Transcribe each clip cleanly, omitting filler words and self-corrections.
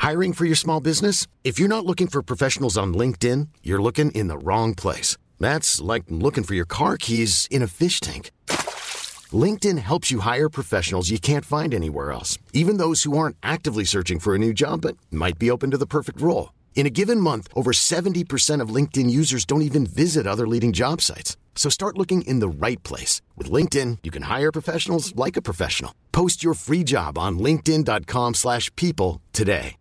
Hiring for your small business? If you're not looking for professionals on LinkedIn, you're looking in the wrong place. That's like looking for your car keys in a fish tank. LinkedIn helps you hire professionals you can't find anywhere else, even those who aren't actively searching for a new job but might be open to the perfect role. In a given month, over 70% of LinkedIn users don't even visit other leading job sites. So start looking in the right place. With LinkedIn, you can hire professionals like a professional. Post your free job on linkedin.com/people today.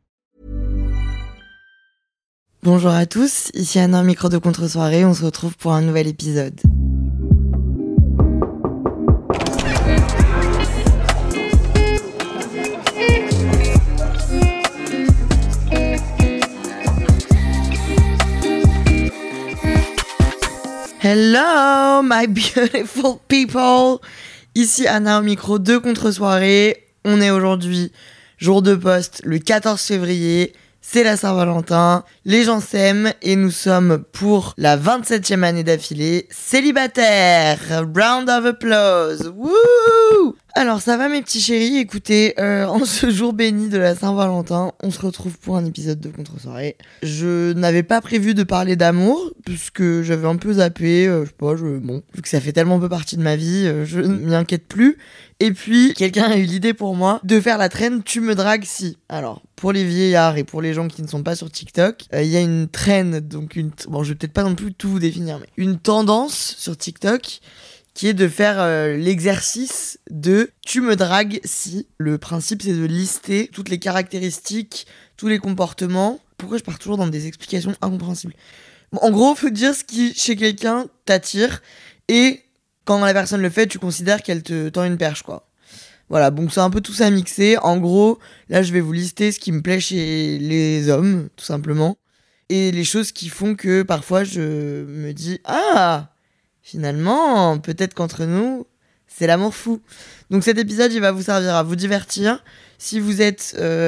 Bonjour à tous, ici Anna, micro de contre-soirée, on se retrouve pour un nouvel épisode. Hello my beautiful people, ici Anna au micro de contre-soirée. On est aujourd'hui jour de poste le 14 février, c'est la Saint-Valentin, les gens s'aiment et nous sommes pour la 27e année d'affilée célibataire. Round of applause. Wouh! Alors ça va mes petits chéris, écoutez, en ce jour béni de la Saint-Valentin, on se retrouve pour un épisode de contre-soirée. Je n'avais pas prévu de parler d'amour, puisque j'avais un peu zappé, vu que ça fait tellement peu partie de ma vie, je ne m'y inquiète plus. Et puis, quelqu'un a eu l'idée pour moi de faire la trend « Tu me dragues si ». Alors, pour les vieillards et pour les gens qui ne sont pas sur TikTok, il y a une trend, donc je vais peut-être pas non plus tout vous définir, mais une tendance sur TikTok qui est de faire l'exercice de « tu me dragues si ». Le principe, c'est de lister toutes les caractéristiques, tous les comportements. Pourquoi je pars toujours dans des explications incompréhensibles ? Bon, en gros, faut dire ce qui, chez quelqu'un, t'attire, et quand la personne le fait, tu considères qu'elle te tend une perche, quoi. Voilà, donc c'est un peu tout ça mixé. En gros, là, je vais vous lister ce qui me plaît chez les hommes, tout simplement, et les choses qui font que, parfois, je me dis « Ah !» Finalement, peut-être qu'entre nous, c'est l'amour fou. Donc cet épisode, il va vous servir à vous divertir. Si vous êtes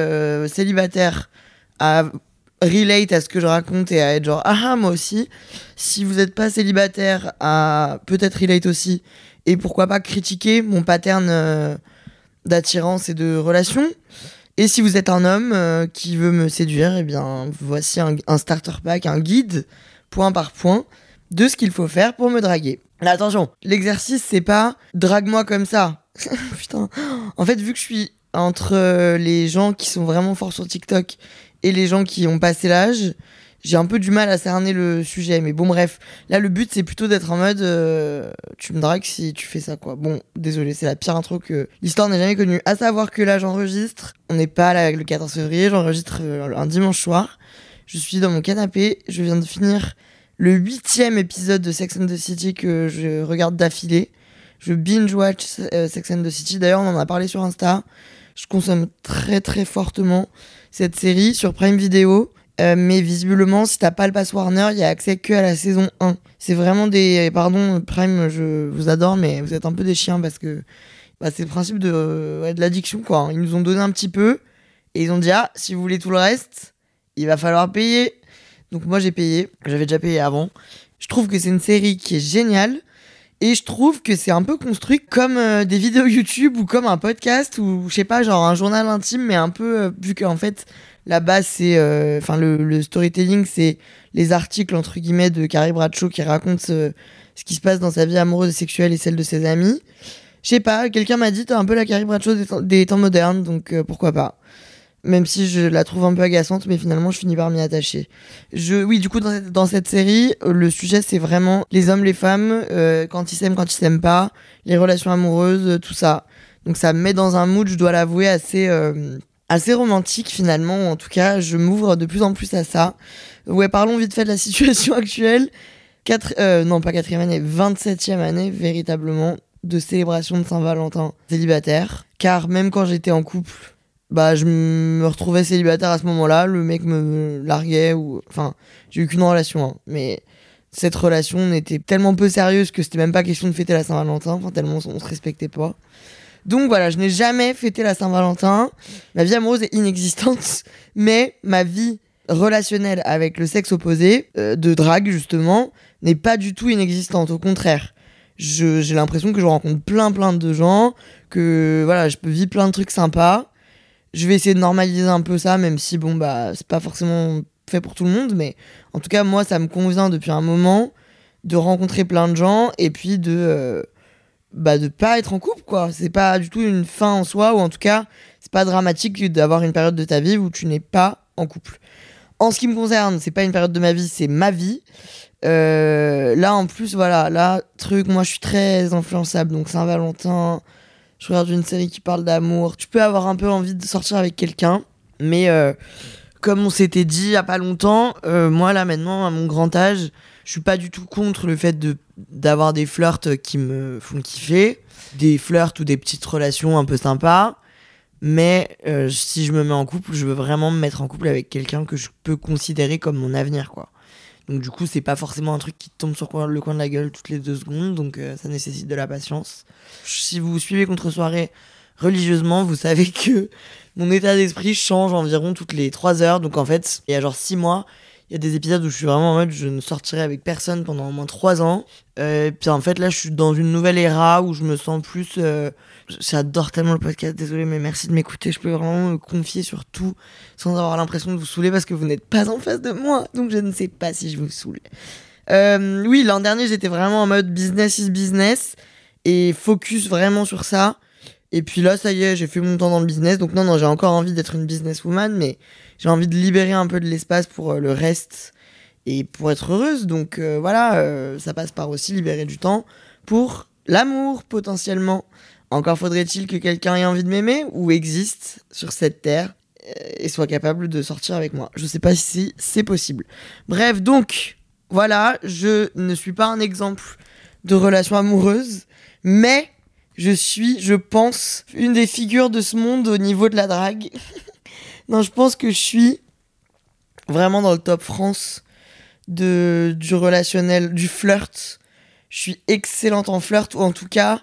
célibataire, à relate à ce que je raconte et à être genre « Ah, moi aussi ». Si vous n'êtes pas célibataire, à peut-être relate aussi. Et pourquoi pas critiquer mon pattern d'attirance et de relation. Et si vous êtes un homme qui veut me séduire, eh bien, voici un starter pack, un guide, point par point, de ce qu'il faut faire pour me draguer. Là, attention, l'exercice, c'est pas « drague-moi comme ça ». Putain. En fait, vu que je suis entre les gens qui sont vraiment forts sur TikTok et les gens qui ont passé l'âge, j'ai un peu du mal à cerner le sujet. Mais bon, bref, là, le but, c'est plutôt d'être en mode tu me dragues si tu fais ça, quoi. Bon, désolé, c'est la pire intro que l'histoire n'a jamais connue. À savoir que là, j'enregistre, on n'est pas là le 14 février, j'enregistre un dimanche soir. Je suis dans mon canapé, je viens de finir le 8e épisode de Sex and the City que je regarde d'affilée. Je binge-watch Sex and the City. D'ailleurs, on en a parlé sur Insta. Je consomme très très fortement cette série sur Prime Video. Mais visiblement, si t'as pas le pass Warner, il y a accès que à la saison 1. C'est vraiment des... Pardon, Prime, je vous adore, mais vous êtes un peu des chiens parce que c'est le principe de l'addiction, quoi. Ils nous ont donné un petit peu et ils ont dit « Ah, si vous voulez tout le reste, il va falloir payer ». Donc moi j'ai payé, j'avais déjà payé avant. Je trouve que c'est une série qui est géniale et je trouve que c'est un peu construit comme des vidéos YouTube ou comme un podcast ou je sais pas, genre un journal intime, mais un peu vu qu'en fait la base c'est le storytelling, c'est les articles entre guillemets de Carrie Bradshaw qui racontent ce qui se passe dans sa vie amoureuse et sexuelle et celle de ses amis. Je sais pas, quelqu'un m'a dit t'as un peu la Carrie Bradshaw des temps modernes, donc pourquoi pas. Même si je la trouve un peu agaçante, mais finalement je finis par m'y attacher. Oui, du coup dans cette série, le sujet c'est vraiment les hommes, les femmes, quand ils s'aiment pas, les relations amoureuses, tout ça. Donc ça me met dans un mood, je dois l'avouer, assez romantique finalement. En tout cas, je m'ouvre de plus en plus à ça. Ouais, parlons vite fait de la situation actuelle. Pas 4e année, 27e année véritablement de célébration de Saint-Valentin célibataire. Car même quand j'étais en couple, je me retrouvais célibataire à ce moment-là, le mec me larguait j'ai eu qu'une relation, mais cette relation n'était tellement peu sérieuse que c'était même pas question de fêter la Saint-Valentin, tellement on se respectait pas. Donc voilà, je n'ai jamais fêté la Saint-Valentin, ma vie amoureuse est inexistante, mais ma vie relationnelle avec le sexe opposé, de drague justement, n'est pas du tout inexistante, au contraire. J'ai l'impression que je rencontre plein de gens, que voilà, je peux vivre plein de trucs sympas. je vais essayer de normaliser un peu ça, même si bon bah c'est pas forcément fait pour tout le monde, mais en tout cas moi ça me convient depuis un moment de rencontrer plein de gens et puis de pas être en couple quoi. C'est pas du tout une fin en soi, ou en tout cas c'est pas dramatique d'avoir une période de ta vie où tu n'es pas en couple. En ce qui me concerne, c'est pas une période de ma vie, c'est ma vie. Là en plus voilà, là moi je suis très influençable, donc Saint-Valentin, je regarde une série qui parle d'amour, tu peux avoir un peu envie de sortir avec quelqu'un, mais comme on s'était dit il y a pas longtemps, moi là maintenant à mon grand âge, je suis pas du tout contre le fait d'avoir des flirts qui me font kiffer, des flirts ou des petites relations un peu sympas, mais si je me mets en couple, je veux vraiment me mettre en couple avec quelqu'un que je peux considérer comme mon avenir quoi. Donc du coup c'est pas forcément un truc qui te tombe sur le coin de la gueule toutes les 2 secondes, donc ça nécessite de la patience. Si vous suivez Contre-soirée religieusement, vous savez que mon état d'esprit change environ toutes les 3 heures, donc en fait il y a genre 6 mois, il y a des épisodes où je suis vraiment en mode je ne sortirai avec personne pendant au moins 3 ans, et puis en fait là je suis dans une nouvelle era où je me sens plus... J'adore tellement le podcast, désolé mais merci de m'écouter, je peux vraiment me confier sur tout sans avoir l'impression de vous saouler parce que vous n'êtes pas en face de moi, donc je ne sais pas si je vous saoule. Oui, l'an dernier j'étais vraiment en mode business is business et focus vraiment sur ça, et puis là ça y est, j'ai fait mon temps dans le business, donc non j'ai encore envie d'être une businesswoman, mais j'ai envie de libérer un peu de l'espace pour le reste et pour être heureuse, donc voilà, ça passe par aussi libérer du temps pour l'amour potentiellement. Encore faudrait-il que quelqu'un ait envie de m'aimer ou existe sur cette terre et soit capable de sortir avec moi. Je sais pas si c'est possible. Bref, donc, voilà, je ne suis pas un exemple de relation amoureuse, mais je suis, je pense, une des figures de ce monde au niveau de la drague. Non, je pense que je suis vraiment dans le top France du relationnel, du flirt. Je suis excellente en flirt, ou en tout cas...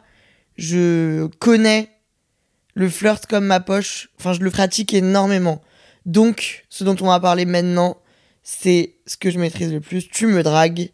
je connais le flirt comme ma poche, enfin je le pratique énormément. Donc, ce dont on va parler maintenant, c'est ce que je maîtrise le plus. Tu me dragues.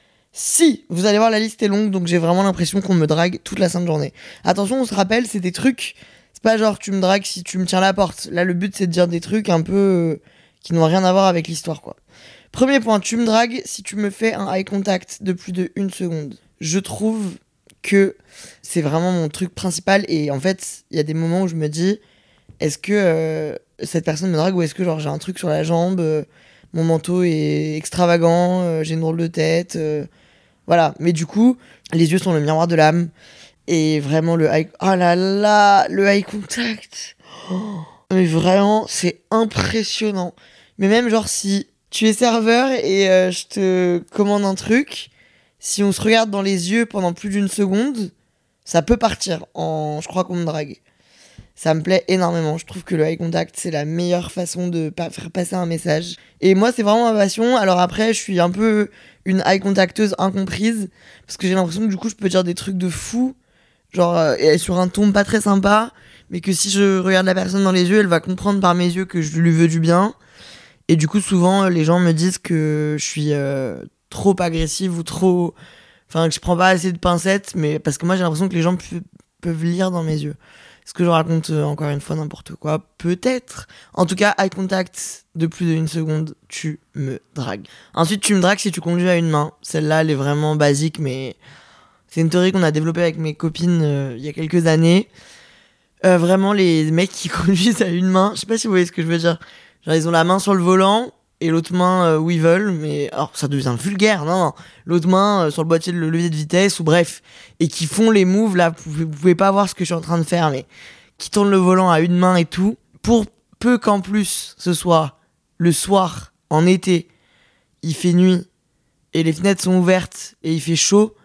Si, vous allez voir, la liste est longue, donc j'ai vraiment l'impression qu'on me drague toute la sainte journée. Attention, on se rappelle, c'est des trucs, c'est pas genre tu me dragues si tu me tiens la porte. Là, le but c'est de dire des trucs un peu qui n'ont rien à voir avec l'histoire, quoi. Premier point, tu me dragues si tu me fais un eye contact de plus de 1 seconde. Je trouve que c'est vraiment mon truc principal, et en fait il y a des moments où je me dis est-ce que cette personne me drague, ou est-ce que genre j'ai un truc sur la jambe, mon manteau est extravagant, j'ai une drôle de tête, voilà. Mais du coup les yeux sont le miroir de l'âme, et vraiment le eye... oh là là, le eye contact, oh, mais vraiment c'est impressionnant. Mais même genre si tu es serveur et je te commande un truc, si on se regarde dans les yeux pendant plus d'1 seconde, ça peut partir en je crois qu'on me drague. Ça me plaît énormément. Je trouve que le eye contact, c'est la meilleure façon de faire passer un message. Et moi, c'est vraiment ma passion. Alors après, je suis un peu une eye contacteuse incomprise, parce que j'ai l'impression que du coup, je peux dire des trucs de fou, genre sur un ton pas très sympa, mais que si je regarde la personne dans les yeux, elle va comprendre par mes yeux que je lui veux du bien. Et du coup, souvent, les gens me disent que je suis... trop agressive ou trop... Enfin, que je prends pas assez de pincettes, mais parce que moi, j'ai l'impression que les gens peuvent lire dans mes yeux. Est-ce que je raconte encore une fois n'importe quoi ? Peut-être. En tout cas, eye contact de plus d'1 seconde, tu me dragues. Ensuite, tu me dragues si tu conduis à une main. Celle-là, elle est vraiment basique, mais c'est une théorie qu'on a développée avec mes copines il y a quelques années. Vraiment, les mecs qui conduisent à une main, je sais pas si vous voyez ce que je veux dire. Genre, ils ont la main sur le volant, et l'autre main où ils veulent, mais alors ça devient vulgaire, non, l'autre main sur le boîtier de levier de vitesse, ou bref, et qui font les moves là, vous pouvez pas voir ce que je suis en train de faire, mais qui tournent le volant à une main et tout, pour peu qu'en plus ce soit le soir, en été, il fait nuit, et les fenêtres sont ouvertes, et il fait chaud,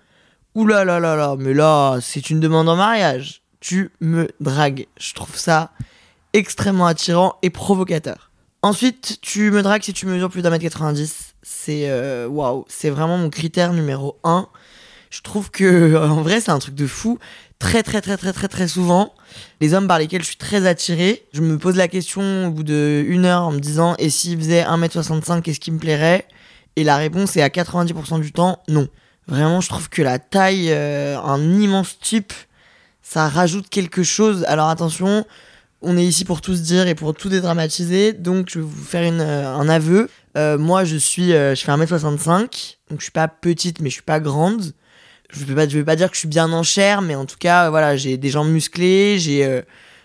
oulala, mais là, c'est une demande en mariage, tu me dragues, je trouve ça extrêmement attirant et provocateur. Ensuite, tu me dragues si tu mesures plus d'1m90. C'est waouh, c'est vraiment mon critère numéro 1. Je trouve que en vrai, c'est un truc de fou. Très souvent, les hommes par lesquels je suis très attirée, je me pose la question au bout de 1 heure en me disant et s'il faisait 1m65, qu'est-ce qui me plairait ? Et la réponse est à 90% du temps non. Vraiment, je trouve que la taille, un immense type, ça rajoute quelque chose. Alors attention, On est ici pour tout se dire et pour tout dédramatiser, donc je vais vous faire un aveu. Moi, je fais 1m65, donc je suis pas petite, mais je suis pas grande. Je vais pas dire que je suis bien en chair, mais en tout cas, voilà, j'ai des jambes musclées, j'ai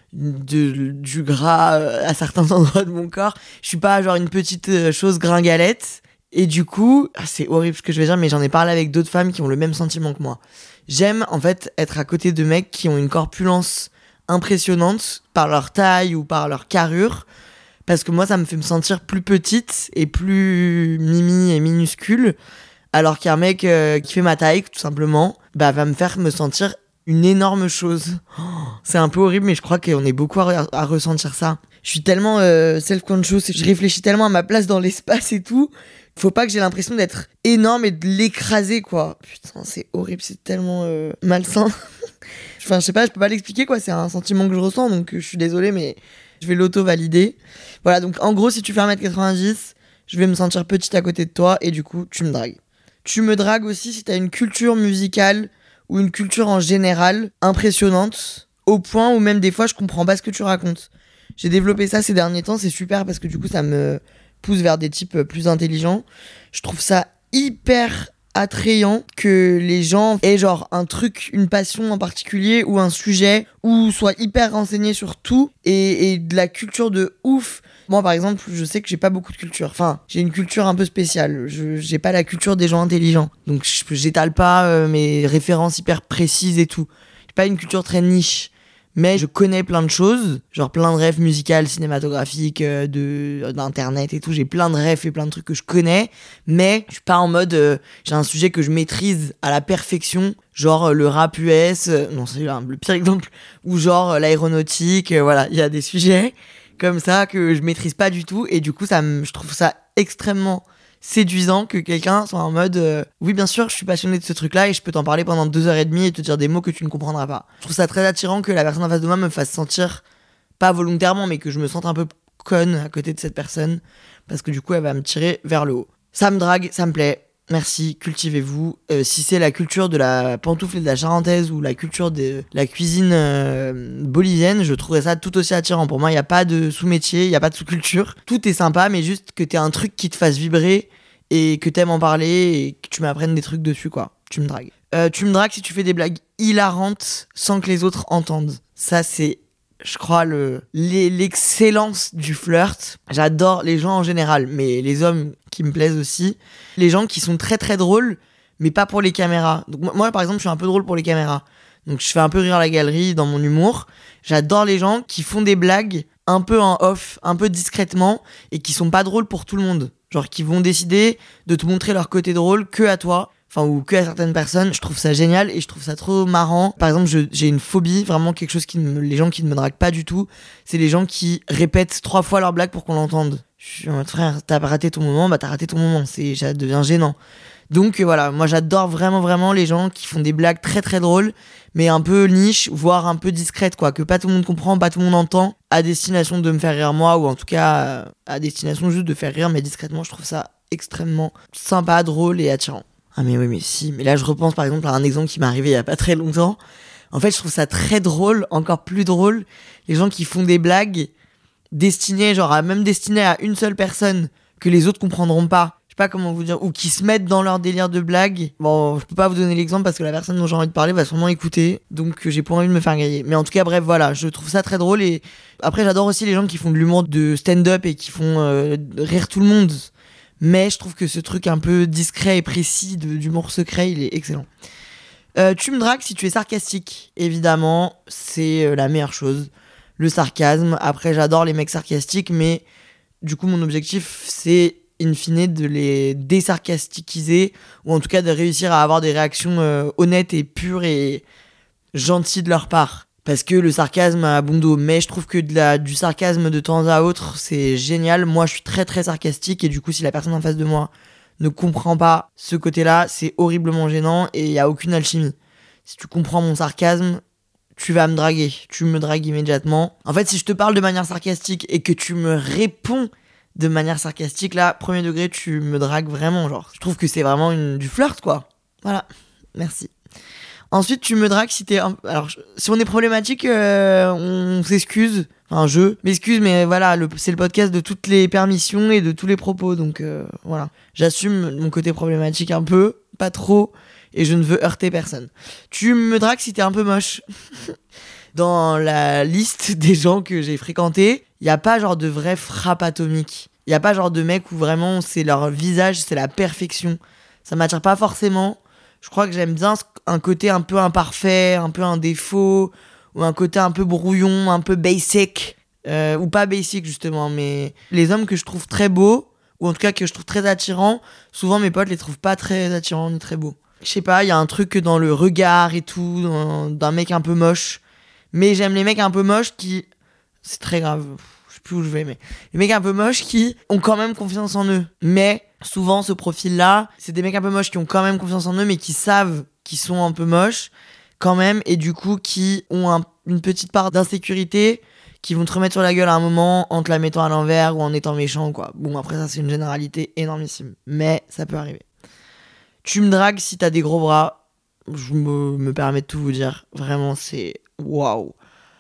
du gras à certains endroits de mon corps. Je suis pas genre une petite chose gringalette. Et du coup, c'est horrible ce que je vais dire, mais j'en ai parlé avec d'autres femmes qui ont le même sentiment que moi. J'aime en fait être à côté de mecs qui ont une corpulence impressionnante par leur taille ou par leur carrure, parce que moi ça me fait me sentir plus petite et plus mimi et minuscule, alors qu'un mec qui fait ma taille tout simplement va me faire me sentir une énorme chose. C'est un peu horrible, mais je crois qu'on est beaucoup à ressentir ça. Je suis tellement self-conscious, je réfléchis tellement à ma place dans l'espace et tout. Faut pas que j'ai l'impression d'être énorme et de l'écraser, quoi. Putain, c'est horrible, c'est tellement malsain. Enfin, je sais pas, je peux pas l'expliquer, quoi. C'est un sentiment que je ressens, donc je suis désolée, mais je vais l'auto-valider. Voilà, donc en gros, si tu fais 1m90, je vais me sentir petite à côté de toi et du coup, tu me dragues. Tu me dragues aussi si t'as une culture musicale ou une culture en général impressionnante, au point où même des fois, je comprends pas ce que tu racontes. J'ai développé ça ces derniers temps, c'est super parce que du coup, ça me pousse vers des types plus intelligents. Je trouve ça hyper attrayant que les gens aient genre un truc, une passion en particulier ou un sujet, ou soient hyper renseignés sur tout et de la culture de ouf. Moi par exemple, je sais que j'ai pas beaucoup de culture. Enfin, j'ai une culture un peu spéciale. J'ai pas la culture des gens intelligents. Donc j'étale pas mes références hyper précises et tout. J'ai pas une culture très niche. Mais je connais plein de choses, genre plein de rêves musicales, cinématographiques, d'internet et tout. J'ai plein de rêves et plein de trucs que je connais, mais je suis pas en mode j'ai un sujet que je maîtrise à la perfection, genre le rap US, non c'est le pire exemple, ou genre l'aéronautique, voilà, il y a des sujets comme ça que je maîtrise pas du tout et du coup je trouve ça extrêmement séduisant que quelqu'un soit en mode oui bien sûr je suis passionné de ce truc là et je peux t'en parler pendant 2h30 et te dire des mots que tu ne comprendras pas. Je trouve ça très attirant que la personne en face de moi me fasse sentir, pas volontairement mais que je me sente un peu conne à côté de cette personne parce que du coup elle va me tirer vers le haut. Ça me drague, ça me plaît, merci, cultivez-vous. Si c'est la culture de la pantoufle et de la charentaise ou la culture de la cuisine bolivienne, je trouverais ça tout aussi attirant. Pour moi, il n'y a pas de sous-métier, il n'y a pas de sous-culture. Tout est sympa, mais juste que t'aies un truc qui te fasse vibrer et que t'aimes en parler et que tu m'apprennes des trucs dessus, quoi. Tu me dragues. Tu me dragues si tu fais des blagues hilarantes sans que les autres entendent. Ça, c'est, je crois, l'excellence du flirt. J'adore les gens en général, mais les hommes qui me plaisent aussi. Les gens qui sont très très drôles, mais pas pour les caméras. Donc moi, par exemple, je suis un peu drôle pour les caméras. Donc je fais un peu rire la galerie dans mon humour. J'adore les gens qui font des blagues un peu en off, un peu discrètement, et qui sont pas drôles pour tout le monde. Genre qui vont décider de te montrer leur côté drôle que à toi. Enfin, ou que à certaines personnes. Je trouve ça génial et je trouve ça trop marrant. Par exemple, j'ai une phobie, vraiment quelque chose les gens qui ne me draguent pas du tout, c'est les gens qui répètent 3 fois leur blague pour qu'on l'entende. Je suis en mode, frère, t'as raté ton moment, bah t'as raté ton moment, ça devient gênant. Donc voilà, moi j'adore vraiment vraiment les gens qui font des blagues très très drôles, mais un peu niche, voire un peu discrètes, quoi, que pas tout le monde comprend, pas tout le monde entend, à destination de me faire rire moi, ou en tout cas à destination juste de faire rire, mais discrètement. Je trouve ça extrêmement sympa, drôle et attirant. Ah mais oui, mais si, mais là je repense par exemple à un exemple qui m'est arrivé il y a pas très longtemps. En fait, je trouve ça très drôle, encore plus drôle, les gens qui font des blagues destinées à une seule personne, que les autres comprendront pas. Je sais pas comment vous dire, ou qui se mettent dans leur délire de blague. Bon, je peux pas vous donner l'exemple parce que la personne dont j'ai envie de parler va sûrement écouter, donc j'ai pas envie de me faire griller. Mais en tout cas, bref, voilà, je trouve ça très drôle. Et après, j'adore aussi les gens qui font de l'humour de stand-up et qui font rire tout le monde. Mais je trouve que ce truc un peu discret et précis d'humour secret, il est excellent. Tu me dragues si tu es sarcastique. Évidemment, c'est la meilleure chose. Le sarcasme. Après, j'adore les mecs sarcastiques, mais du coup, mon objectif, c'est in fine de les désarcastiquiser, ou en tout cas de réussir à avoir des réactions honnêtes et pures et gentilles de leur part. Parce que le sarcasme a bon dos, mais je trouve que du sarcasme de temps à autre, c'est génial. Moi, je suis très très sarcastique et du coup, si la personne en face de moi ne comprend pas ce côté-là, c'est horriblement gênant et il n'y a aucune alchimie. Si tu comprends mon sarcasme, tu vas me draguer. Tu me dragues immédiatement. En fait, si je te parle de manière sarcastique et que tu me réponds de manière sarcastique, là, premier degré, tu me dragues vraiment. Genre, je trouve que c'est vraiment du flirt, quoi. Voilà, merci. Ensuite, tu me dragues si t'es... Alors, si on est problématique, on s'excuse. un jeu. M'excuse, mais voilà, c'est le podcast de toutes les permissions et de tous les propos, donc voilà. J'assume mon côté problématique un peu, pas trop, et je ne veux heurter personne. Tu me dragues si t'es un peu moche. Dans la liste des gens que j'ai fréquentés, il y a pas genre de vraie frappe atomique. Il y a pas genre de mec où vraiment c'est leur visage, c'est la perfection. Ça m'attire pas forcément. Je crois que j'aime bien un côté un peu imparfait, un peu un défaut, ou un côté un peu brouillon, un peu basic, ou pas basic justement, mais les hommes que je trouve très beaux, ou en tout cas que je trouve très attirants, souvent mes potes les trouvent pas très attirants ni très beaux. Je sais pas, il y a un truc dans le regard et tout, d'un mec un peu moche, mais j'aime les mecs un peu moches qui... C'est très grave, je sais plus où je vais, mais... Les mecs un peu moches qui ont quand même confiance en eux, mais souvent ce profil-là, c'est des mecs un peu moches qui ont quand même confiance en eux, mais qui savent qu'ils sont un peu moches, quand même, et du coup qui ont une petite part d'insécurité, qui vont te remettre sur la gueule à un moment en te la mettant à l'envers ou en étant méchant, quoi. Bon, après ça c'est une généralité énormissime, mais ça peut arriver. Tu me dragues si t'as des gros bras, je me permets de tout vous dire, vraiment c'est waouh,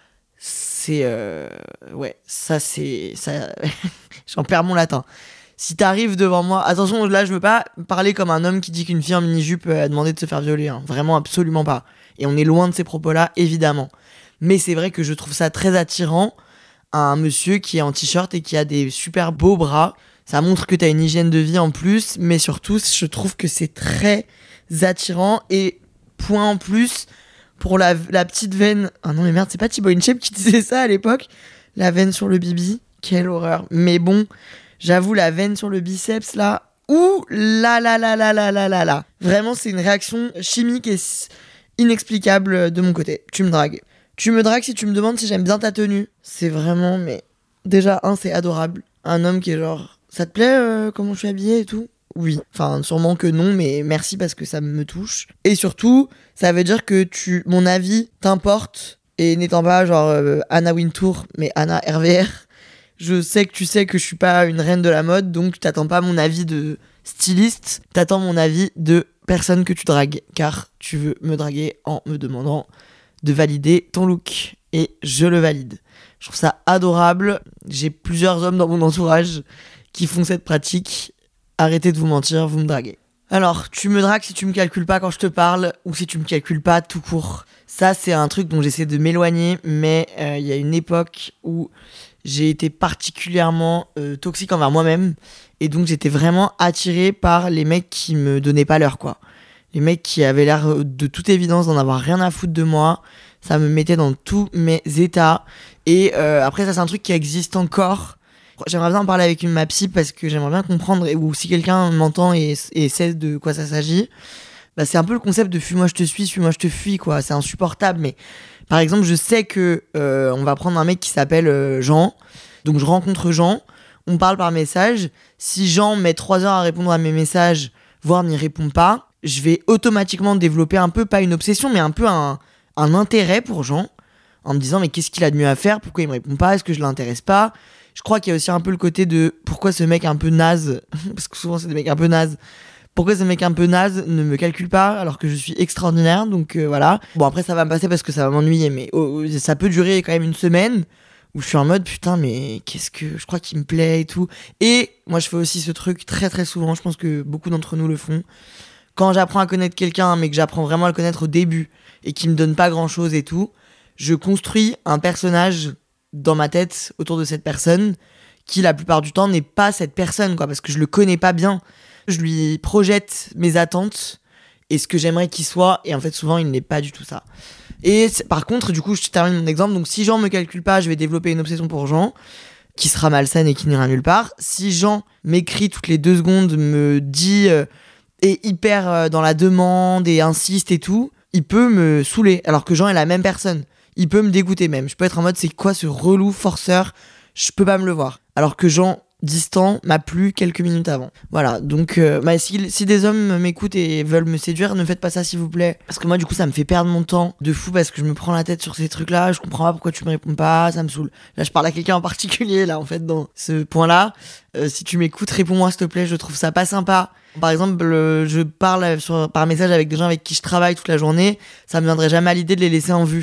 c'est ouais, ça c'est ça j'en perds mon latin. Si t'arrives devant moi, attention, là je veux pas parler comme un homme qui dit qu'une fille en mini-jupe a demandé de se faire violer, hein. Vraiment absolument pas. Et on est loin de ces propos-là, évidemment. Mais c'est vrai que je trouve ça très attirant, un monsieur qui est en t-shirt et qui a des super beaux bras. Ça montre que t'as une hygiène de vie en plus, mais surtout, je trouve que c'est très attirant. Et point en plus, pour la petite veine... Ah non mais merde, c'est pas Thibaut InShape qui disait ça à l'époque? La veine sur le bibi, quelle horreur. Mais bon, j'avoue, la veine sur le biceps, là... Ouh là là là là là là là là. Vraiment, c'est une réaction chimique et inexplicable de mon côté. Tu me dragues. Tu me dragues si tu me demandes si j'aime bien ta tenue. C'est vraiment, mais... Déjà, c'est adorable. Un homme qui est genre... Ça te plaît comment je suis habillée et tout? Oui. Enfin, sûrement que non, mais merci parce que ça me touche. Et surtout, ça veut dire que mon avis t'importe. Et n'étant pas genre Anna Wintour, mais Anna RVR, je sais que tu sais que je suis pas une reine de la mode, donc t'attends pas mon avis de styliste, t'attends mon avis de personne que tu dragues. Car tu veux me draguer en me demandant de valider ton look. Et je le valide. Je trouve ça adorable. J'ai plusieurs hommes dans mon entourage qui font cette pratique. Arrêtez de vous mentir, vous me draguez. Alors, tu me dragues si tu me calcules pas quand je te parle, ou si tu me calcules pas tout court. Ça, c'est un truc dont j'essaie de m'éloigner, mais il y a une époque où j'ai été particulièrement toxique envers moi-même, et donc j'étais vraiment attiré par les mecs qui me donnaient pas l'heure, quoi. Les mecs qui avaient l'air de toute évidence d'en avoir rien à foutre de moi. Ça me mettait dans tous mes états. Et après, ça, c'est un truc qui existe encore. J'aimerais bien en parler avec ma psy parce que j'aimerais bien comprendre, ou si quelqu'un m'entend et sait de quoi ça s'agit. Bah, c'est un peu le concept de fuis-moi je te suis, suis-moi je te fuis, quoi. C'est insupportable. Mais par exemple, je sais que on va prendre un mec qui s'appelle Jean. Donc je rencontre Jean. On parle par message. Si Jean met 3 heures à répondre à mes messages, voire n'y répond pas, je vais automatiquement développer un peu, pas une obsession, mais un peu un intérêt pour Jean, en me disant mais qu'est-ce qu'il a de mieux à faire, pourquoi il me répond pas, est-ce que je l'intéresse pas. Je crois qu'il y a aussi un peu le côté de pourquoi ce mec un peu naze, parce que souvent c'est des mecs un peu nazes, pourquoi ce mec un peu naze ne me calcule pas alors que je suis extraordinaire, donc voilà. Bon, après ça va me passer parce que ça va m'ennuyer, mais ça peut durer quand même une semaine où je suis en mode putain mais qu'est-ce que je crois qu'il me plaît et tout. Et moi je fais aussi ce truc très très souvent, je pense que beaucoup d'entre nous le font. Quand j'apprends à connaître quelqu'un, mais que j'apprends vraiment à le connaître au début et qu'il me donne pas grand chose et tout, je construis un personnage dans ma tête autour de cette personne qui la plupart du temps n'est pas cette personne, quoi, parce que je le connais pas bien. Je lui projette mes attentes et ce que j'aimerais qu'il soit, et en fait souvent il n'est pas du tout ça. Et par contre, du coup, je termine mon exemple. Donc si Jean me calcule pas, je vais développer une obsession pour Jean qui sera malsaine et qui n'ira nulle part. Si Jean m'écrit toutes les 2 secondes, me dit est hyper dans la demande et insiste et tout, il peut me saouler, alors que Jean est la même personne. Il peut me dégoûter même. Je peux être en mode c'est quoi ce relou forceur, je peux pas me le voir. Alors que Jean, distant, m'a plu quelques minutes avant. Voilà, donc si des hommes m'écoutent et veulent me séduire, ne faites pas ça s'il vous plaît. Parce que moi du coup ça me fait perdre mon temps de fou parce que je me prends la tête sur ces trucs là, je comprends pas pourquoi tu me réponds pas, ça me saoule. Là je parle à quelqu'un en particulier là en fait dans ce point là. Si tu m'écoutes, réponds-moi s'il te plaît, je trouve ça pas sympa. Par exemple, je parle par message avec des gens avec qui je travaille toute la journée, ça me viendrait jamais à l'idée de les laisser en vue.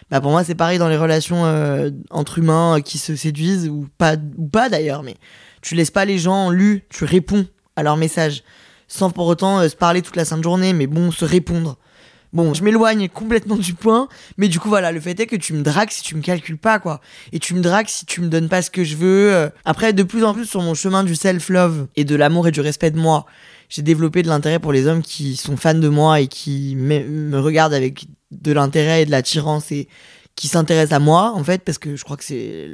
Bah pour moi c'est pareil dans les relations entre humains qui se séduisent ou pas d'ailleurs, mais tu laisses pas les gens lus, tu réponds à leurs messages sans pour autant se parler toute la sainte journée, mais bon, se répondre. Bon, je m'éloigne complètement du point, mais du coup voilà, le fait est que tu me dragues si tu me calcules pas, quoi. Et tu me dragues si tu me donnes pas ce que je veux. Après, de plus en plus sur mon chemin du self-love et de l'amour et du respect de moi, j'ai développé de l'intérêt pour les hommes qui sont fans de moi et qui me regardent avec de l'intérêt et de l'attirance et qui s'intéressent à moi, en fait, parce que je crois que c'est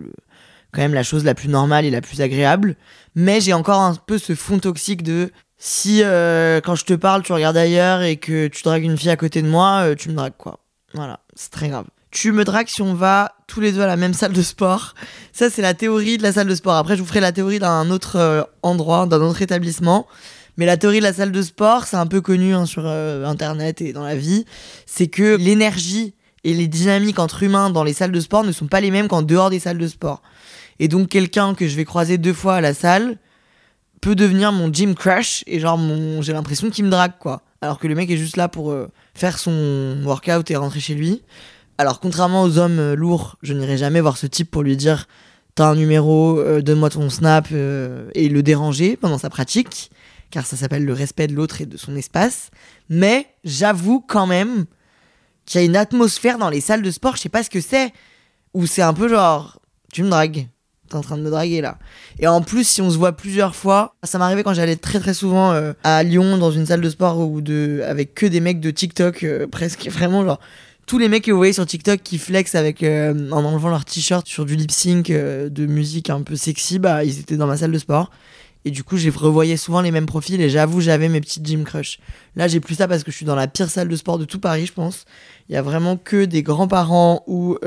quand même la chose la plus normale et la plus agréable. Mais j'ai encore un peu ce fond toxique de... Si quand je te parle, tu regardes ailleurs et que tu dragues une fille à côté de moi, tu me dragues, quoi. Voilà, c'est très grave. Tu me dragues si on va tous les deux à la même salle de sport. Ça, c'est la théorie de la salle de sport. Après, je vous ferai la théorie d'un autre endroit, d'un autre établissement. Mais la théorie de la salle de sport, c'est un peu connu sur Internet et dans la vie. C'est que l'énergie et les dynamiques entre humains dans les salles de sport ne sont pas les mêmes qu'en dehors des salles de sport. Et donc, quelqu'un que je vais croiser 2 fois à la salle peut devenir mon gym crush et genre j'ai l'impression qu'il me drague, quoi, alors que le mec est juste là pour faire son workout et rentrer chez lui. Alors contrairement aux hommes lourds, je n'irai jamais voir ce type pour lui dire t'as un numéro, donne-moi ton snap, et le déranger pendant sa pratique, car ça s'appelle le respect de l'autre et de son espace. Mais j'avoue quand même qu'il y a une atmosphère dans les salles de sport, je sais pas ce que c'est, où c'est un peu genre tu me dragues, t'es en train de me draguer là. Et en plus, si on se voit plusieurs fois, ça m'arrivait quand j'allais très très souvent à Lyon dans une salle de sport avec que des mecs de TikTok, presque vraiment genre tous les mecs que vous voyez sur TikTok qui flexent avec en enlevant leur t-shirt sur du lip sync de musique un peu sexy, bah ils étaient dans ma salle de sport. Et du coup, je revoyais souvent les mêmes profils et j'avoue, j'avais mes petites gym crush. Là, j'ai plus ça parce que je suis dans la pire salle de sport de tout Paris, je pense. Il y a vraiment que des grands-parents ou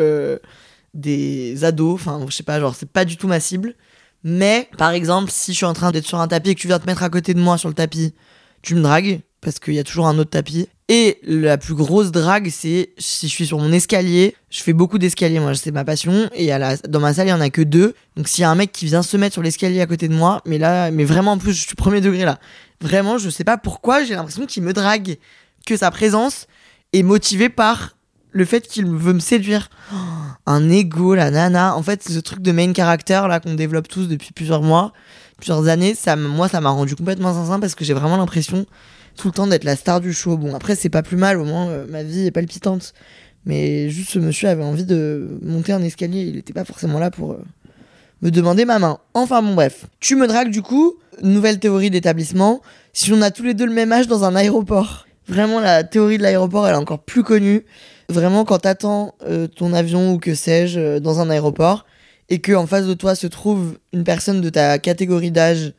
des ados, enfin je sais pas, genre c'est pas du tout ma cible. Mais par exemple, si je suis en train d'être sur un tapis et que tu viens te mettre à côté de moi sur le tapis, tu me dragues parce qu'il y a toujours un autre tapis. Et la plus grosse drague, c'est si je suis sur mon escalier. Je fais beaucoup d'escaliers, moi, c'est ma passion. Et dans ma salle, il y en a que 2. Donc s'il y a un mec qui vient se mettre sur l'escalier à côté de moi, mais vraiment en plus, je suis premier degré là. Vraiment, je sais pas pourquoi, j'ai l'impression qu'il me drague, que sa présence est motivée par le fait qu'il veut me séduire. Oh, un ego, la nana. En fait, ce truc de main character là qu'on développe tous depuis plusieurs mois, plusieurs années, ça m'a rendu complètement zinzin parce que j'ai vraiment l'impression tout le temps d'être la star du show. Bon, après, c'est pas plus mal, au moins ma vie est palpitante. Mais juste, ce monsieur avait envie de monter un escalier, il était pas forcément là pour me demander ma main. Enfin bon, bref. Tu me dragues du coup, nouvelle théorie d'établissement, si on a tous les deux le même âge dans un aéroport. Vraiment, la théorie de l'aéroport, elle est encore plus connue. Vraiment, quand t'attends ton avion ou que sais-je dans un aéroport et que en face de toi se trouve une personne de ta catégorie d'âge,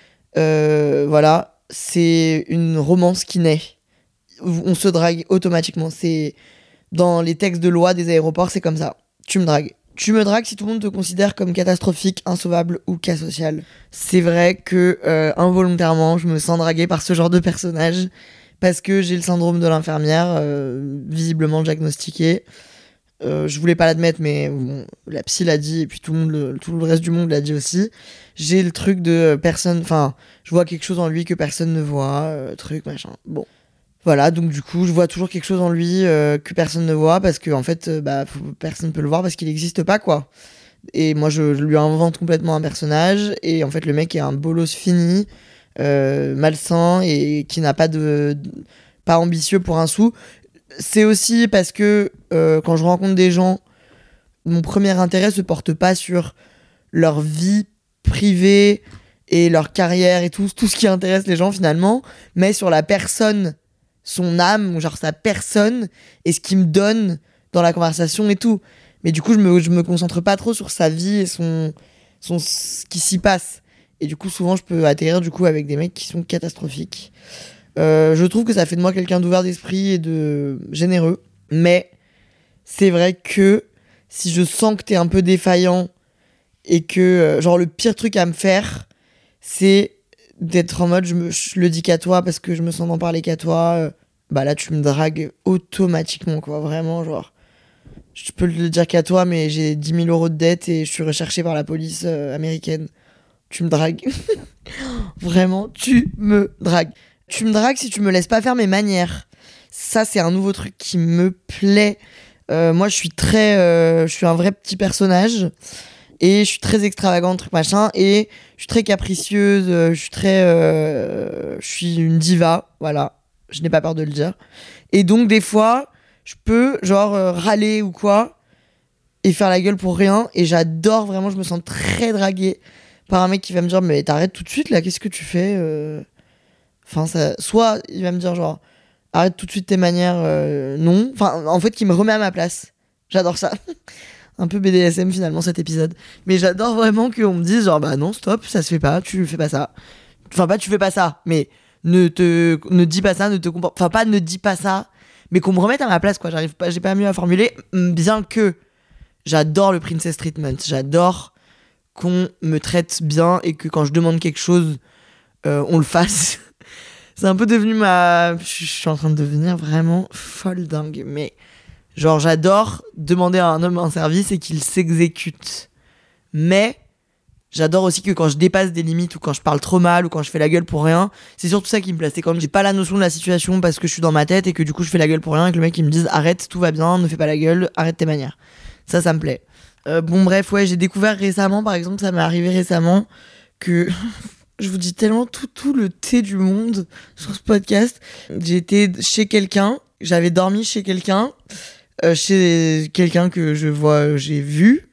voilà, c'est une romance qui naît. On se drague automatiquement. C'est dans les textes de loi des aéroports, c'est comme ça. Tu me dragues. Tu me dragues si tout le monde te considère comme catastrophique, insauvable ou cas social. C'est vrai que involontairement, je me sens draguée par ce genre de personnage. Parce que j'ai le syndrome de l'infirmière, visiblement diagnostiqué. Je voulais pas l'admettre, mais bon, la psy l'a dit, et puis tout le reste du monde l'a dit aussi. J'ai le truc de personne, enfin, je vois quelque chose en lui que personne ne voit, truc, machin. Bon. Voilà, donc du coup, je vois toujours quelque chose en lui que personne ne voit, parce que en fait, personne peut le voir parce qu'il n'existe pas, quoi. Et moi, je lui invente complètement un personnage, et en fait, le mec est un bolos fini, malsain et qui n'a pas ambitieux pour un sou. C'est aussi parce que quand je rencontre des gens, mon premier intérêt se porte pas sur leur vie privée et leur carrière et tout ce qui intéresse les gens finalement, mais sur la personne, son âme, genre sa personne et ce qu'il me donne dans la conversation et tout. Mais du coup, je me concentre pas trop sur sa vie et ce qui s'y passe. Et du coup, souvent, je peux atterrir du coup avec des mecs qui sont catastrophiques. Je trouve que ça fait de moi quelqu'un d'ouvert d'esprit et de généreux. Mais c'est vrai que si je sens que t'es un peu défaillant et que, genre, le pire truc à me faire, c'est d'être en mode, je le dis qu'à toi parce que je me sens d'en parler qu'à toi. Bah là, tu me dragues automatiquement, quoi. Vraiment, genre, je peux le dire qu'à toi, mais j'ai 10 000 € de dette et je suis recherché par la police américaine. Tu me dragues. Vraiment, tu me dragues. Tu me dragues si tu me laisses pas faire mes manières. Ça, c'est un nouveau truc qui me plaît Moi, je suis un vrai petit personnage. Et je suis très extravagante, truc machin. Et je suis très capricieuse. Je suis une diva. Voilà. Je n'ai pas peur de le dire. Et donc, des fois, je peux, râler ou quoi. Et faire la gueule pour rien. Et j'adore vraiment, je me sens très draguée par un mec qui va me dire, mais t'arrêtes tout de suite là, qu'est-ce que tu fais Enfin, soit il va me dire, genre, arrête tout de suite tes manières, non. Enfin, en fait, qui me remet à ma place. J'adore ça. Un peu BDSM finalement cet épisode. Mais j'adore vraiment qu'on me dise, genre, bah non, stop, ça se fait pas, tu fais pas ça. Enfin, pas tu fais pas ça, mais ne dis pas ça, ne te comporte. Enfin, pas ne dis pas ça, mais qu'on me remette à ma place, quoi. J'ai pas mieux à formuler, bien que j'adore le princess treatment. J'adore qu'on me traite bien et que quand je demande quelque chose, on le fasse. C'est un peu devenu je suis en train de devenir vraiment folle dingue. Mais genre, j'adore demander à un homme un service et qu'il s'exécute. Mais j'adore aussi que quand je dépasse des limites ou quand je parle trop mal ou quand je fais la gueule pour rien, c'est surtout ça qui me plaît. C'est quand j'ai pas la notion de la situation parce que je suis dans ma tête et que du coup je fais la gueule pour rien et que le mec il me dise arrête, tout va bien, ne fais pas la gueule, arrête tes manières. Ça me plaît. Bon bref, ouais, j'ai découvert récemment, par exemple, ça m'est arrivé récemment que je vous dis tellement tout le thé du monde sur ce podcast. J'ai été chez quelqu'un, j'avais dormi chez quelqu'un que j'ai vu.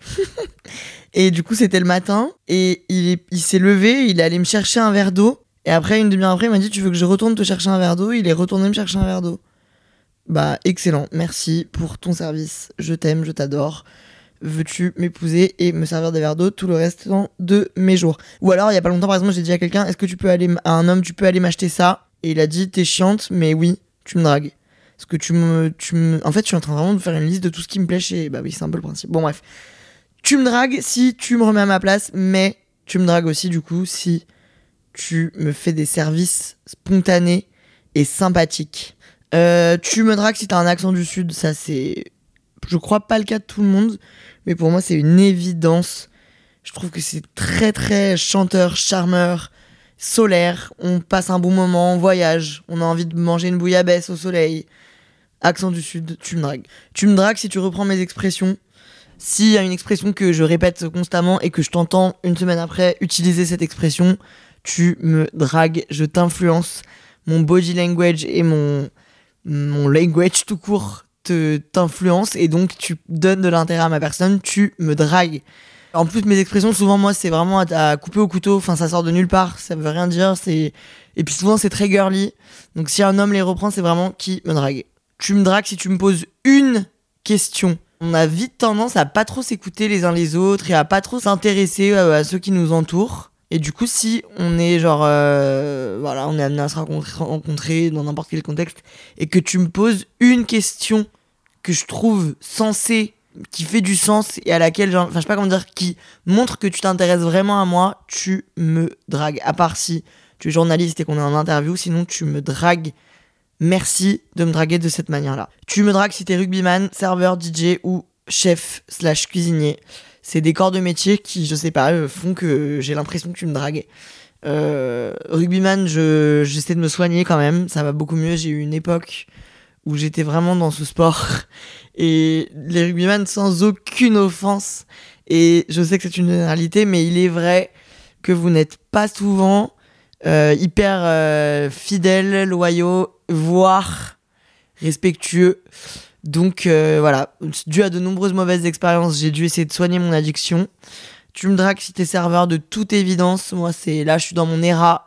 Et du coup, c'était le matin et il s'est levé, il est allé me chercher un verre d'eau. Et après, une demi-heure après, il m'a dit, tu veux que je retourne te chercher un verre d'eau? Il est retourné me chercher un verre d'eau. Bah, excellent, merci pour ton service. Je t'aime, je t'adore. Veux-tu m'épouser et me servir des verres d'eau tout le restant de mes jours? Ou alors, il y a pas longtemps, par exemple, j'ai dit à quelqu'un, est-ce que tu peux aller, à un homme, tu peux aller m'acheter ça? Et il a dit, t'es chiante, mais oui, tu me dragues. Parce que en fait, je suis en train vraiment de faire une liste de tout ce qui me plaît chez, bah oui, c'est un peu le principe. Bon, bref. Tu me dragues si tu me remets à ma place, mais tu me dragues aussi, du coup, si tu me fais des services spontanés et sympathiques. Tu me dragues si t'as un accent du Sud, ça c'est... Je crois pas le cas de tout le monde, mais pour moi c'est une évidence. Je trouve que c'est très très chanteur, charmeur, solaire. On passe un bon moment, on voyage, on a envie de manger une bouillabaisse au soleil. Accent du Sud, tu me dragues. Tu me dragues si tu reprends mes expressions. S'il y a une expression que je répète constamment et que je t'entends une semaine après utiliser cette expression, tu me dragues, je t'influence. Mon body language et mon language tout court t'influence et donc tu donnes de l'intérêt à ma personne, tu me dragues. En plus, mes expressions, souvent, moi, c'est vraiment à couper au couteau, enfin, ça sort de nulle part, ça veut rien dire, et puis souvent, c'est très girly. Donc, si un homme les reprend, c'est vraiment qui me drague. Tu me dragues si tu me poses une question. On a vite tendance à pas trop s'écouter les uns les autres et à pas trop s'intéresser à ceux qui nous entourent. Et du coup, si on est voilà, on est amené à se rencontrer dans n'importe quel contexte et que tu me poses une question que je trouve sensée, qui fait du sens et à laquelle, je sais pas comment dire, qui montre que tu t'intéresses vraiment à moi, tu me dragues. À part si tu es journaliste et qu'on est en interview, sinon tu me dragues. Merci de me draguer de cette manière-là. Tu me dragues si t'es rugbyman, serveur, DJ ou chef/cuisinier. C'est des corps de métier qui, je sais pas, font que j'ai l'impression que tu me dragues. Rugbyman, j'essaie de me soigner quand même, ça va beaucoup mieux. J'ai eu une époque où j'étais vraiment dans ce sport. Et les rugbyman, sans aucune offense, et je sais que c'est une généralité, mais il est vrai que vous n'êtes pas souvent hyper fidèles, loyaux, voire respectueux. Donc voilà, dû à de nombreuses mauvaises expériences, j'ai dû essayer de soigner mon addiction. Tu me dragues si t'es serveur, de toute évidence. Moi, là, je suis dans mon era.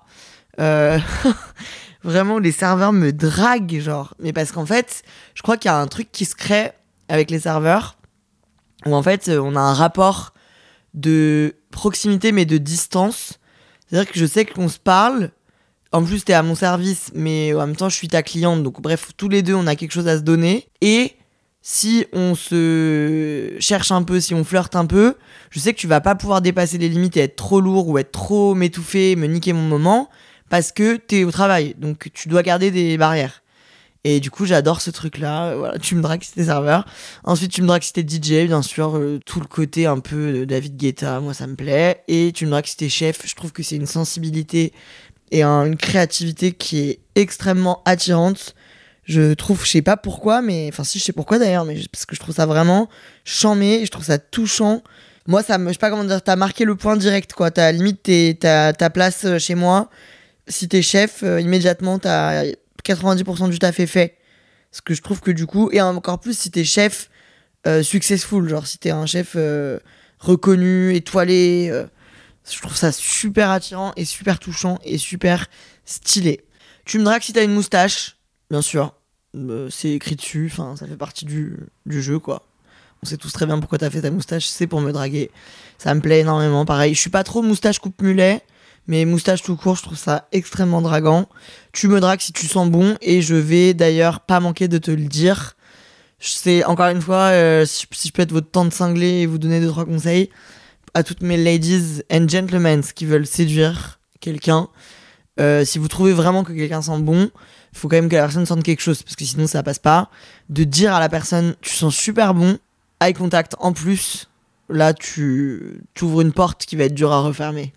Vraiment, les serveurs me draguent, genre. Mais parce qu'en fait, je crois qu'il y a un truc qui se crée avec les serveurs, où en fait, on a un rapport de proximité, mais de distance. C'est-à-dire que je sais qu'on se parle. En plus, t'es à mon service, mais en même temps, je suis ta cliente. Donc, bref, tous les deux, on a quelque chose à se donner. Et si on se cherche un peu, si on flirte un peu, je sais que tu vas pas pouvoir dépasser les limites et être trop lourd ou être trop m'étouffer, me niquer mon moment, parce que t'es au travail. Donc, tu dois garder des barrières. Et du coup, j'adore ce truc-là. Voilà, tu me dragues si t'es serveur. Ensuite, tu me dragues si t'es DJ, bien sûr. Tout le côté un peu de David Guetta, moi, ça me plaît. Et tu me dragues si t'es chef. Je trouve que c'est une sensibilité et une créativité qui est extrêmement attirante. Je trouve, je sais pas pourquoi, mais enfin si je sais pourquoi d'ailleurs, mais parce que je trouve ça vraiment charmé, je trouve ça touchant. Moi, je sais pas comment dire, t'as marqué le point direct, quoi. T'as limite ta place chez moi. Si t'es chef, immédiatement, t'as 90% du taf est fait. Parce que je trouve que du coup, et encore plus si t'es chef successful, genre si t'es un chef reconnu, étoilé, je trouve ça super attirant et super touchant et super stylé. Tu me dragues si t'as une moustache, bien sûr. C'est écrit dessus, enfin ça fait partie du jeu, quoi. On sait tous très bien pourquoi t'as fait ta moustache, c'est pour me draguer. Ça me plaît énormément, pareil. Je suis pas trop moustache coupe mulet, mais moustache tout court, je trouve ça extrêmement draguant. Tu me dragues si tu sens bon, et je vais d'ailleurs pas manquer de te le dire. C'est encore une fois, si je peux être votre tante cinglée et vous donner 2-3 conseils à toutes mes ladies and gentlemen qui veulent séduire quelqu'un. Si vous trouvez vraiment que quelqu'un sent bon, il faut quand même que la personne sente quelque chose, parce que sinon ça passe pas. De dire à la personne, tu sens super bon, eye contact en plus, là tu ouvres une porte qui va être dure à refermer.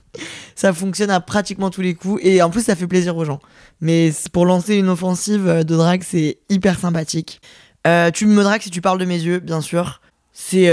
Ça fonctionne à pratiquement tous les coups, et en plus ça fait plaisir aux gens. Mais pour lancer une offensive de drague, c'est hyper sympathique. Tu me dragues si tu parles de mes yeux, bien sûr. C'est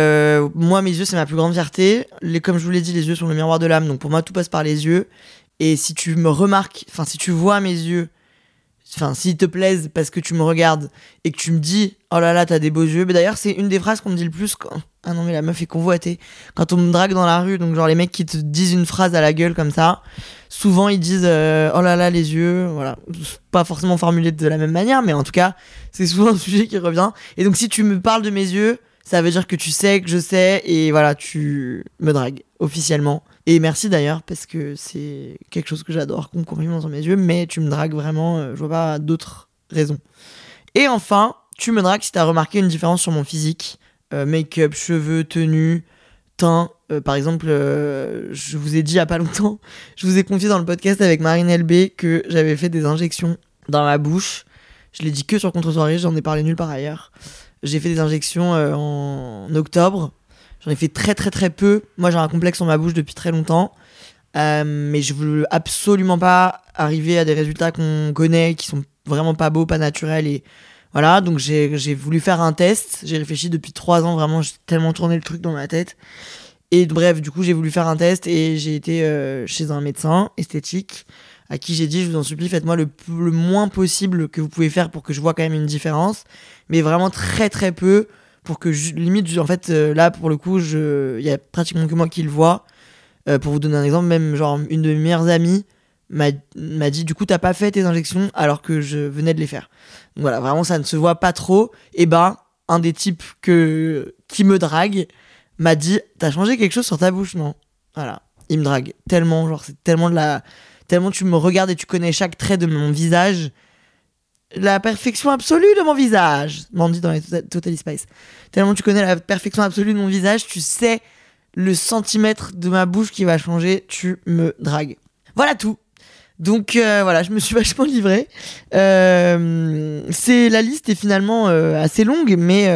moi, mes yeux, c'est ma plus grande fierté. Comme je vous l'ai dit, les yeux sont le miroir de l'âme, donc pour moi tout passe par les yeux. Et si tu me remarques, enfin si tu vois mes yeux, enfin s'ils te plaisent parce que tu me regardes et que tu me dis oh là là t'as des beaux yeux, mais d'ailleurs c'est une des phrases qu'on me dit le plus quand... Ah non mais la meuf est convoitée quand on me drague dans la rue, donc genre les mecs qui te disent une phrase à la gueule comme ça, souvent ils disent oh là là les yeux, voilà, pas forcément formulé de la même manière, mais en tout cas c'est souvent un sujet qui revient. Et donc si tu me parles de mes yeux, ça veut dire que tu sais que je sais, et voilà, tu me dragues officiellement. Et merci d'ailleurs, parce que c'est quelque chose que j'adore, qu'on me complimente sur mes yeux, mais tu me dragues vraiment, je vois pas d'autres raisons. Et enfin, tu me dragues si t'as remarqué une différence sur mon physique, make-up, cheveux, tenue, teint. Par exemple, je vous ai dit il y a pas longtemps, je vous ai confié dans le podcast avec Marine LB que j'avais fait des injections dans ma bouche. Je l'ai dit que sur Contre-soirée, j'en ai parlé nulle part ailleurs. J'ai fait des injections en octobre. J'en ai fait très très très peu. Moi j'ai un complexe sur ma bouche depuis très longtemps. Mais je veux absolument pas arriver à des résultats qu'on connaît, qui sont vraiment pas beaux, pas naturels. Et voilà, donc j'ai voulu faire un test. J'ai réfléchi depuis 3 ans, vraiment, j'ai tellement tourné le truc dans ma tête. Et bref, du coup j'ai voulu faire un test et j'ai été chez un médecin esthétique à qui j'ai dit, je vous en supplie, faites-moi le moins possible que vous pouvez faire pour que je vois quand même une différence, mais vraiment très très peu, pour que limite, en fait, là pour le coup, il y a pratiquement que moi qui le vois. Pour vous donner un exemple, même genre une de mes meilleures amies m'a dit, du coup t'as pas fait tes injections alors que je venais de les faire. Donc voilà, vraiment ça ne se voit pas trop. Et un des types qui me drague m'a dit, t'as changé quelque chose sur ta bouche, non? Voilà, il me drague tellement, genre c'est tellement tu me regardes et tu connais chaque trait de mon visage. La perfection absolue de mon visage, m'en dit dans les Totally Spice. Tellement tu connais la perfection absolue de mon visage, tu sais le centimètre de ma bouche qui va changer, tu me dragues. Voilà tout. Donc voilà, je me suis vachement livrée. La liste est finalement assez longue,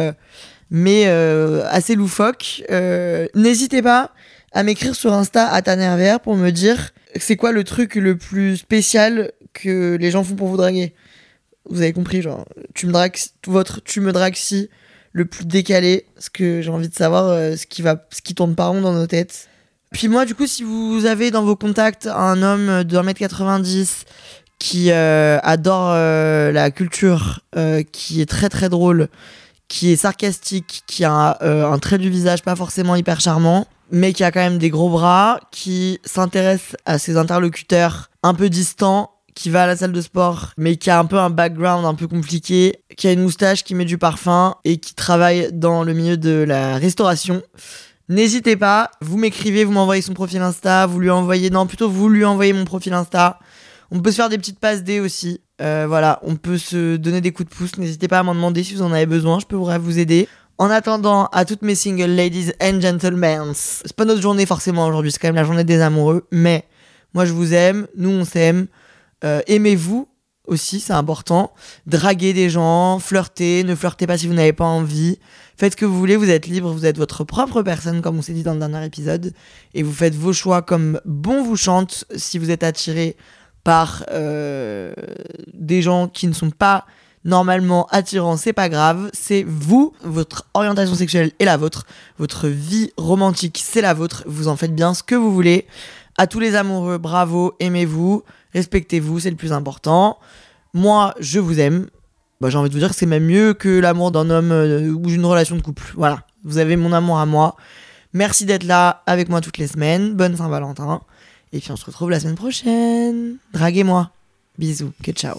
mais assez loufoque. N'hésitez pas à m'écrire sur Insta @tanervr pour me dire c'est quoi le truc le plus spécial que les gens font pour vous draguer. Vous avez compris, genre tu me dragues si le plus décalé, parce que j'ai envie de savoir ce qui tourne pas rond dans nos têtes. Puis moi, du coup, si vous avez dans vos contacts un homme de 1m90 qui adore la culture, qui est très très drôle, qui est sarcastique, qui a un trait du visage pas forcément hyper charmant, mais qui a quand même des gros bras, qui s'intéresse à ses interlocuteurs un peu distants, qui va à la salle de sport, mais qui a un peu un background un peu compliqué, qui a une moustache, qui met du parfum et qui travaille dans le milieu de la restauration. N'hésitez pas, vous m'écrivez, vous m'envoyez son profil Insta, vous lui envoyez mon profil Insta. On peut se faire des petites passes D aussi. Voilà, on peut se donner des coups de pouce. N'hésitez pas à m'en demander si vous en avez besoin, je peux vous aider. En attendant, à toutes mes single ladies and gentlemen, c'est pas notre journée forcément aujourd'hui, c'est quand même la journée des amoureux, mais moi je vous aime, nous on s'aime. Aimez-vous aussi, c'est important. Draguez des gens, flirtez, ne flirtez pas si vous n'avez pas envie. Faites ce que vous voulez, vous êtes libre, vous êtes votre propre personne, comme on s'est dit dans le dernier épisode. Et vous faites vos choix comme bon vous chante. Si vous êtes attiré, par des gens qui ne sont pas normalement attirants, c'est pas grave, c'est vous, votre orientation sexuelle est la vôtre, votre vie romantique c'est la vôtre, vous en faites bien ce que vous voulez. À tous les amoureux, bravo, aimez-vous, respectez-vous, c'est le plus important. Moi, je vous aime. J'ai envie de vous dire que c'est même mieux que l'amour d'un homme ou d'une relation de couple. Voilà, vous avez mon amour à moi. Merci d'être là avec moi toutes les semaines. Bonne Saint-Valentin. Et puis on se retrouve la semaine prochaine. Draguez-moi. Bisous. Que ciao.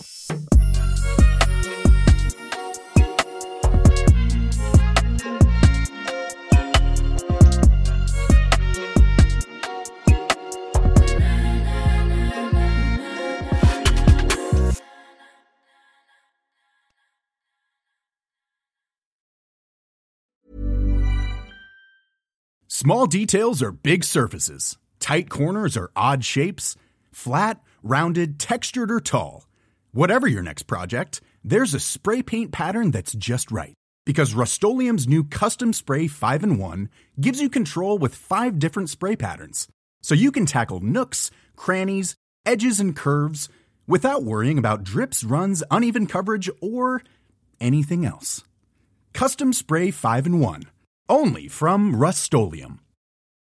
Small details are big surfaces. Tight corners are odd shapes. Flat, rounded, textured, or tall. Whatever your next project, there's a spray paint pattern that's just right. Because Rust-Oleum's new Custom Spray 5-in-1 gives you control with 5 different spray patterns. So you can tackle nooks, crannies, edges, and curves without worrying about drips, runs, uneven coverage, or anything else. Custom Spray 5-in-1. Only from Rust-Oleum.